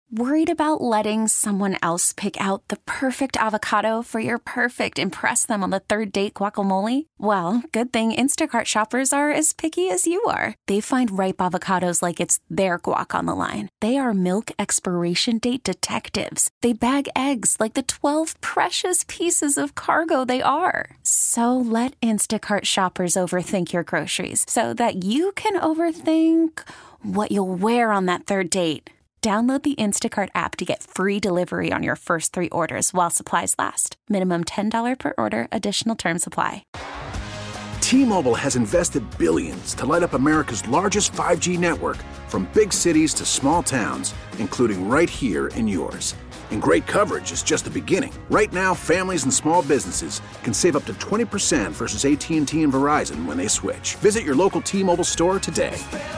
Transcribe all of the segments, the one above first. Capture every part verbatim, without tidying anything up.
Worried about letting someone else pick out the perfect avocado for your perfect impress them on the third date guacamole? Well, good thing Instacart shoppers are as picky as you are. They find ripe avocados like it's their guac on the line. They are milk expiration date detectives. They bag eggs like the twelve precious pieces of cargo they are. So let Instacart shoppers overthink your groceries so that you can overthink what you'll wear on that third date. Download the Instacart app to get free delivery on your first three orders while supplies last. Minimum ten dollars per order. Additional terms apply. T-Mobile has invested billions to light up America's largest five G network, from big cities to small towns, including right here in yours. And great coverage is just the beginning. Right now, families and small businesses can save up to twenty percent versus A T and T and Verizon when they switch. Visit your local T-Mobile store today.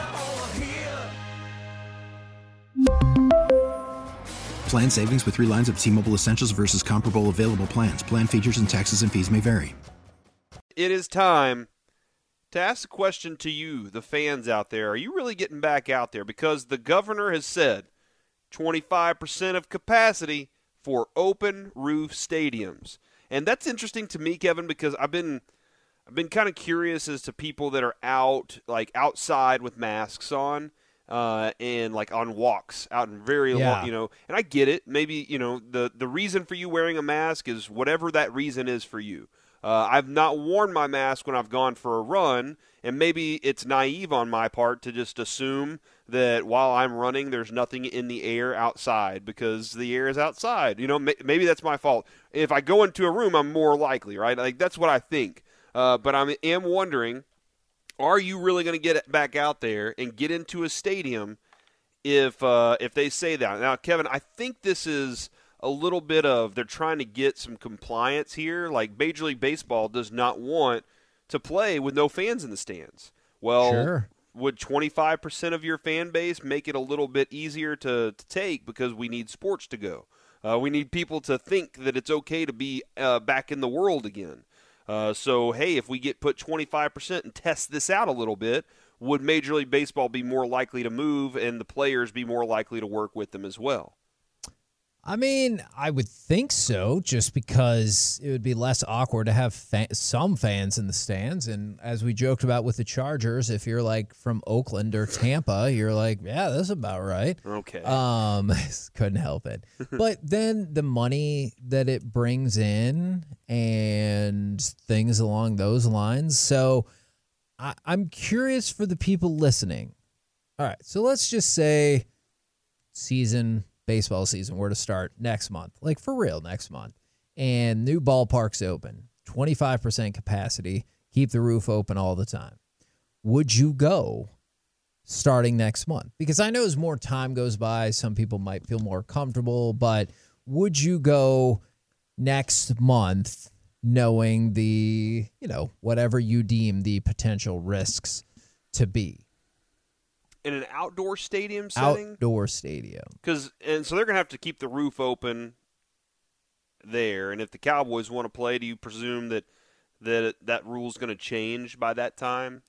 Plan savings with three lines of T-Mobile Essentials versus comparable available plans. Plan features and taxes and fees may vary. It is time to ask a question to you, the fans out there. Are you really getting back out there? Because the governor has said twenty-five percent of capacity for open roof stadiums. And that's interesting to me, Kevin, because I've been I've been kind of curious as to people that are out, like outside with masks on. Uh, and like on walks out in very yeah. long, you know, and I get it. Maybe, you know, the, the reason for you wearing a mask is whatever that reason is for you. Uh, I've not worn my mask when I've gone for a run, and maybe it's naive on my part to just assume that while I'm running, there's nothing in the air outside because the air is outside. You know, may, maybe that's my fault. If I go into a room, I'm more likely, right? Like that's what I think. Uh, but I am wondering, are you really going to get back out there and get into a stadium if uh, if they say that? Now, Kevin, I think this is a little bit of they're trying to get some compliance here. Like Major League Baseball does not want to play with no fans in the stands. Well, sure. Would twenty-five percent of your fan base make it a little bit easier to, to take because we need sports to go? Uh, we need people to think that it's okay to be uh, back in the world again. Uh, so, hey, if we get put twenty-five percent and test this out a little bit, would Major League Baseball be more likely to move and the players be more likely to work with them as well? I mean, I would think so, just because it would be less awkward to have fa- some fans in the stands. And as we joked about with the Chargers, if you're like from Oakland or Tampa, you're like, yeah, that's about right. Okay. Um, couldn't help it. But then the money that it brings in and things along those lines. So I- I'm curious for the people listening. All right, so let's just say season baseball season were to start next month, like for real next month, and new ballparks open, twenty-five percent capacity, keep the roof open all the time. Would you go starting next month? Because I know as more time goes by, some people might feel more comfortable, but would you go next month knowing the, you know, whatever you deem the potential risks to be? In an outdoor stadium setting? Outdoor stadium. Because and so they're going to have to keep the roof open there. And if the Cowboys want to play, do you presume that that, that rule is going to change by that time?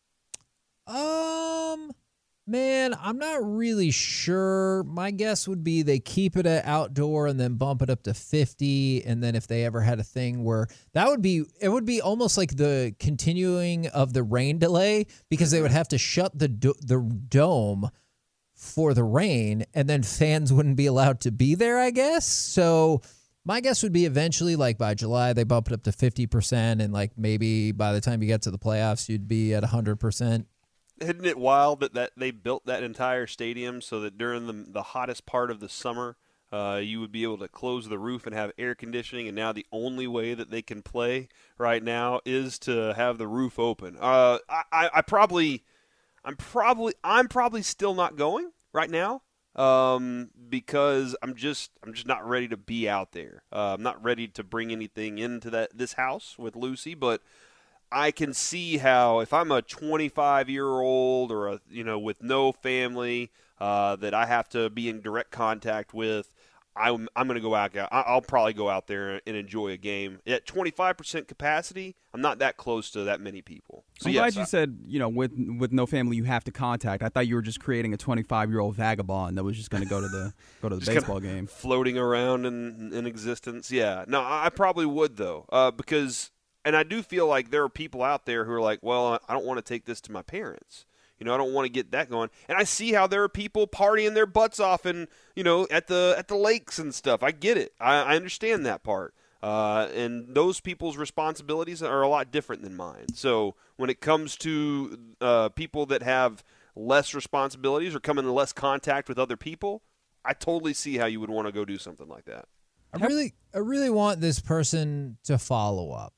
Um, man, I'm not really sure. My guess would be they keep it at outdoor and then bump it up to fifty. And then if they ever had a thing where that would be, it would be almost like the continuing of the rain delay, because they would have to shut the do- the dome for the rain, and then fans wouldn't be allowed to be there, I guess. So my guess would be eventually, like by July, they bump it up to fifty percent, and like maybe by the time you get to the playoffs, you'd be at one hundred percent. Isn't it wild that, that they built that entire stadium so that during the, the hottest part of the summer, uh, you would be able to close the roof and have air conditioning, and now the only way that they can play right now is to have the roof open. Uh, I, I, I probably, I'm probably, I'm probably still not going right now um, because I'm just, I'm just not ready to be out there. Uh, I'm not ready to bring anything into that this house with Lucy, but I can see how if I'm a twenty-five-year-old or a, you know, with no family uh, that I have to be in direct contact with, I'm, I'm going to go out. I'll probably go out there and enjoy a game at twenty-five percent capacity. I'm not that close to that many people. So I'm yes, glad you I, said, you know, with with no family you have to contact. I thought you were just creating a twenty-five-year-old vagabond that was just going to go to the go to the baseball game, floating around in in existence. Yeah, no, I probably would though, uh, because and I do feel like there are people out there who are like, well, I don't want to take this to my parents. You know, I don't want to get that going. And I see how there are people partying their butts off and, you know, at the at the lakes and stuff. I get it. I, I understand that part. Uh, and those people's responsibilities are a lot different than mine. So when it comes to uh, people that have less responsibilities or come into less contact with other people, I totally see how you would want to go do something like that. I really, I really want this person to follow up.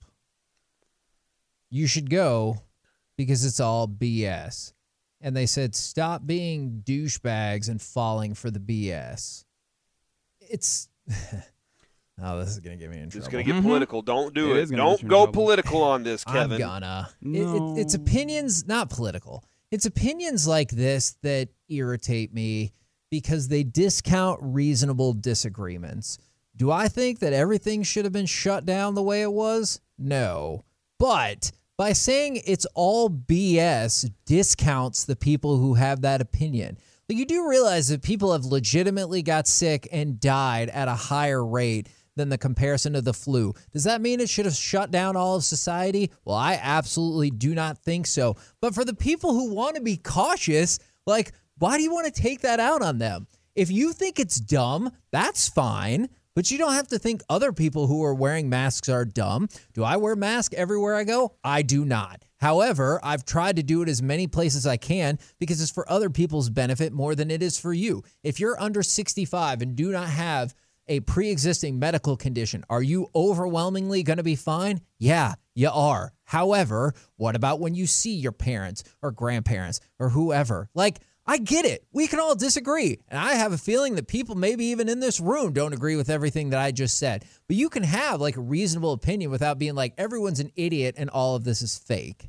You should go because it's all B S. And they said, stop being douchebags and falling for the B S. It's, oh, this is going to get me in trouble. It's going to get mm-hmm. political. Don't do it. it. Don't go political on this, Kevin. I'm gonna. No. It, it, it's opinions, not political. It's opinions like this that irritate me because they discount reasonable disagreements. Do I think that everything should have been shut down the way it was? No. But by saying it's all B S discounts the people who have that opinion. Like, you do realize that people have legitimately got sick and died at a higher rate than the comparison of the flu. Does that mean it should have shut down all of society? Well, I absolutely do not think so. But for the people who want to be cautious, like, why do you want to take that out on them? If you think it's dumb, that's fine. But you don't have to think other people who are wearing masks are dumb. Do I wear a mask everywhere I go? I do not. However, I've tried to do it as many places as I can because it's for other people's benefit more than it is for you. If you're under sixty-five and do not have a pre-existing medical condition, are you overwhelmingly going to be fine? Yeah, you are. However, what about when you see your parents or grandparents or whoever? Like, I get it. We can all disagree. And I have a feeling that people maybe even in this room don't agree with everything that I just said. But you can have like a reasonable opinion without being like, everyone's an idiot and all of this is fake.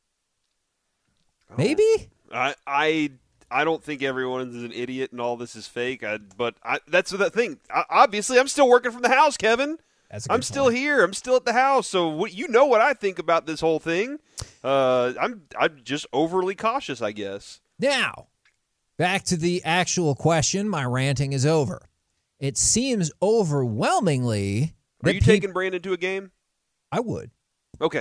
Maybe? I I I don't think everyone's an idiot and all this is fake. I, but I, that's the thing. I, obviously, I'm still working from the house, Kevin. That's a good I'm point. still here. I'm still at the house. So what, you know what I think about this whole thing. Uh, I'm I'm just overly cautious, I guess. Now, back to the actual question. My ranting is over. It seems overwhelmingly. Are you peop- taking Brandon to a game? I would. Okay.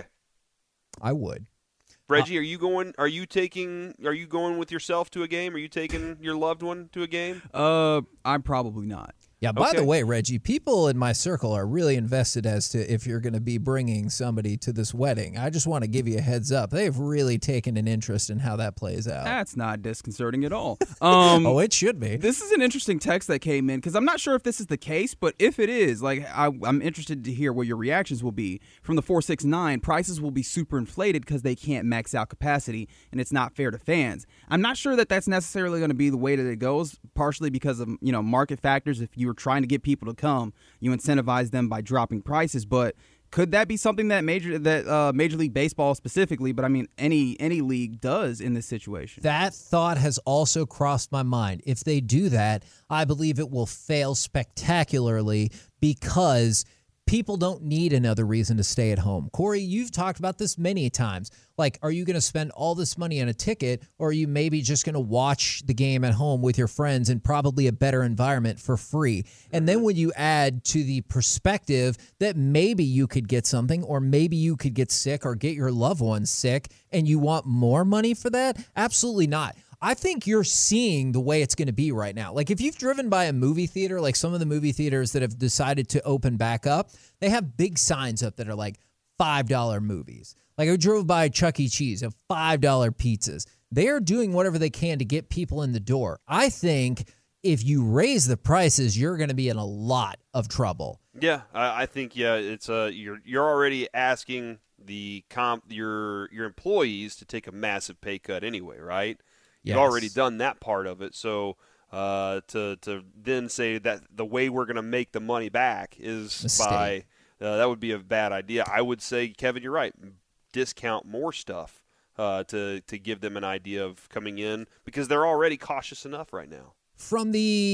I would. Reggie, are you going? Are you taking? Are you going with yourself to a game? Are you taking your loved one to a game? Uh, I'm probably not. Yeah, by Okay. the way, Reggie, people in my circle are really invested as to if you're going to be bringing somebody to this wedding. I just want to give you a heads up. They've really taken an interest in how that plays out. That's not disconcerting at all. Um, oh, it should be. This is an interesting text that came in because I'm not sure if this is the case, but if it is, like I, I'm interested to hear what your reactions will be. From the four six nine, prices will be super inflated because they can't max out capacity, and it's not fair to fans. I'm not sure that that's necessarily going to be the way that it goes, partially because of you know market factors. If you were trying to get people to come, you incentivize them by dropping prices, but could that be something that major that uh, Major League Baseball specifically, but I mean any any league does in this situation? That thought has also crossed my mind. If they do that, I believe it will fail spectacularly because people don't need another reason to stay at home. Corey, you've talked about this many times. Like, are you going to spend all this money on a ticket, or are you maybe just going to watch the game at home with your friends in probably a better environment for free? And then when you add to the perspective that maybe you could get something, or maybe you could get sick or get your loved ones sick, and you want more money for that? Absolutely not. I think you're seeing the way it's going to be right now. Like, if you've driven by a movie theater, like some of the movie theaters that have decided to open back up, they have big signs up that are like five dollar movies. Like, I drove by Chuck E. Cheese, have five dollar pizzas. They are doing whatever they can to get people in the door. I think if you raise the prices, you're going to be in a lot of trouble. Yeah, I, I think yeah, it's uh, you're you're already asking the comp your your employees to take a massive pay cut anyway, right? You've Yes. already done that part of it, so uh, to to then say that the way we're going to make the money back is Mistake. by uh, that would be a bad idea. I would say, Kevin, you're right. Discount more stuff uh, to to give them an idea of coming in because they're already cautious enough right now. From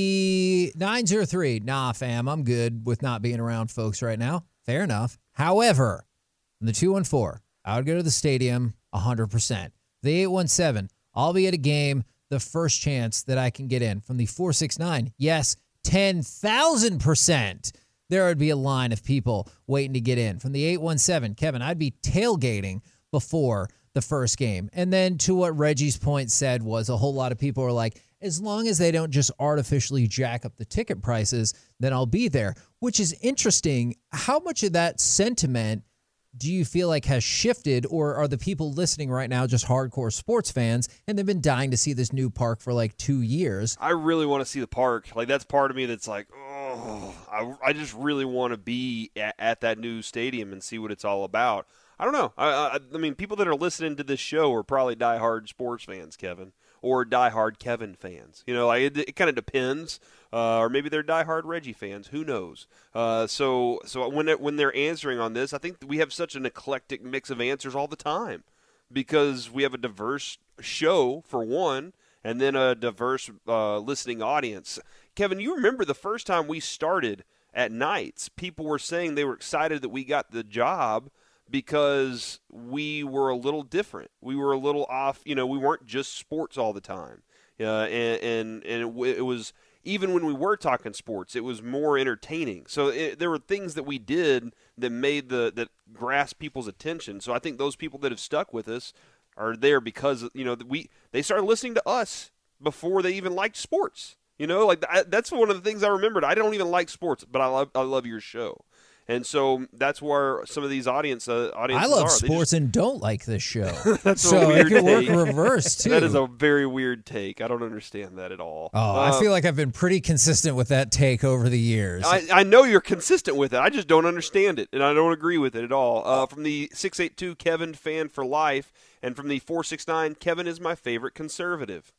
the nine oh three, nah, fam, I'm good with not being around folks right now. Fair enough. However, from the two one four, I would go to the stadium one hundred percent. The eight one seven, I'll be at a game the first chance that I can get in. From the four six nine, yes, ten thousand percent. There would be a line of people waiting to get in. From the eight one seven, Kevin, I'd be tailgating before the first game. And then to what Reggie's point said was a whole lot of people are like, as long as they don't just artificially jack up the ticket prices, then I'll be there, which is interesting. How much of that sentiment do you feel like has shifted, or are the people listening right now just hardcore sports fans and they've been dying to see this new park for like two years? I really want to see the park. Like, that's part of me that's like, oh, I, I just really want to be at, at that new stadium and see what it's all about. I don't know. I, I, I mean, people that are listening to this show are probably diehard sports fans, Kevin, or diehard Kevin fans. You know, like it, it kind of depends. Uh, or maybe they're diehard Reggie fans. Who knows? Uh, so, so when it, when they're answering on this, I think we have such an eclectic mix of answers all the time because we have a diverse show for one, and then a diverse uh, listening audience. Kevin, you remember the first time we started at nights? People were saying they were excited that we got the job because we were a little different. We were a little off. You know, we weren't just sports all the time. Uh, and and, and it, it was, even when we were talking sports, it was more entertaining. So it, there were things that we did that made the, that grasped people's attention. So I think those people that have stuck with us are there because, you know, we, they started listening to us before they even liked sports. You know, like I, that's one of the things I remembered. I don't even like sports, but I love, I love your show. And so that's where some of these audience uh, audiences are. I love They sports just, and don't like this show. That's so a weird it could work take. reverse, too. That is a very weird take. I don't understand that at all. Oh, Uh, I feel like I've been pretty consistent with that take over the years. I, I know you're consistent with it. I just don't understand it, and I don't agree with it at all. Uh, from the six eight two, Kevin fan for life, and from the four six nine, Kevin is my favorite conservative.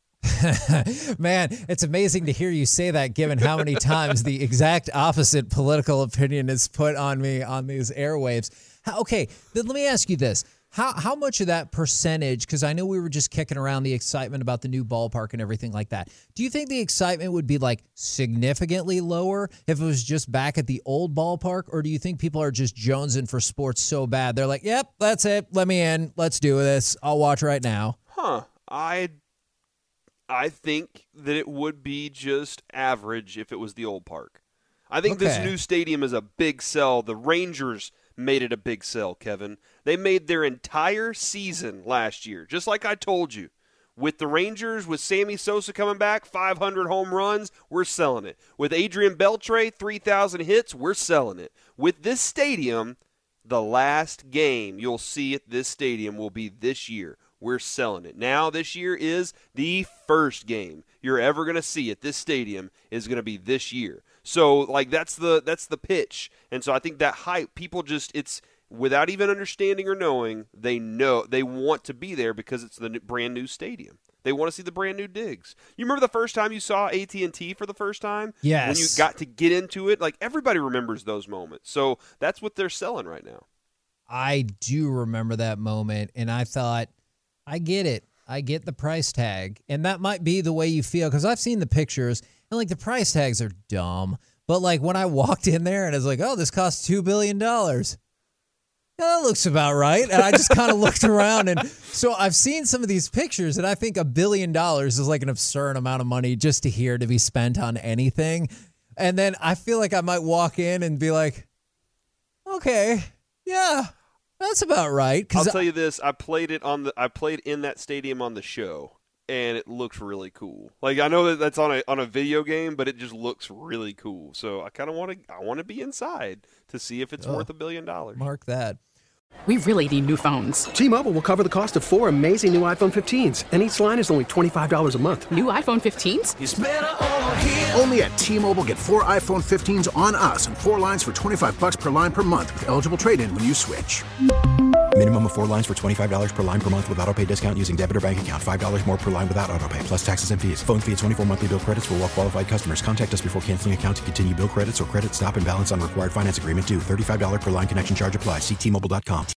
Man, it's amazing to hear you say that given how many times the exact opposite political opinion is put on me on these airwaves. How, okay, then let me ask you this. How how much of that percentage, because I know we were just kicking around the excitement about the new ballpark and everything like that. Do you think the excitement would be like significantly lower if it was just back at the old ballpark? Or do you think people are just jonesing for sports so bad? They're like, yep, that's it. Let me in. Let's do this. I'll watch right now. Huh. I I think that it would be just average if it was the old park. I think Okay. this new stadium is a big sell. The Rangers made it a big sell, Kevin. They made their entire season last year, just like I told you. With the Rangers, with Sammy Sosa coming back, five hundred home runs, we're selling it. With Adrian Beltre, three thousand hits, we're selling it. With this stadium, the last game you'll see at this stadium will be this year. We're selling it. Now this year is the first game you're ever going to see at this stadium is going to be this year. So like that's the that's the pitch. And so I think that hype, people just, it's without even understanding or knowing, they know they want to be there because it's the brand new stadium. They want to see the brand new digs. You remember the first time you saw A T and T for the first time? Yes. When you got to get into it, like everybody remembers those moments. So that's what they're selling right now. I do remember that moment, and I thought, I get it. I get the price tag. And that might be the way you feel, because I've seen the pictures, and, like, the price tags are dumb. But, like, when I walked in there and I was like, oh, this costs two billion dollars. Yeah, that looks about right. And I just kind of looked around. And so I've seen some of these pictures, and I think a billion dollars is, like, an absurd amount of money just to hear to be spent on anything. And then I feel like I might walk in and be like, okay, yeah. That's about right. I'll tell you this: I played it on the. I played in that stadium on the show, and it looks really cool. Like I know that that's on a on a video game, but it just looks really cool. So I kind of want to. I want to be inside to see if it's Oh, worth a billion dollars. Mark that. We really need new phones. T-Mobile will cover the cost of four amazing new iPhone fifteens, and each line is only twenty-five dollars a month. New iPhone fifteens? Only at T-Mobile, get four iPhone fifteens on us and four lines for twenty-five bucks per line per month with eligible trade-in when you switch. Minimum of four lines for twenty-five dollars per line per month with autopay discount using debit or bank account. five dollars more per line without autopay, plus taxes and fees. Phone fee at twenty-four monthly bill credits for well-qualified customers. Contact us before canceling account to continue bill credits or credit stop and balance on required finance agreement due. thirty-five dollars per line connection charge applies. See T Mobile dot com.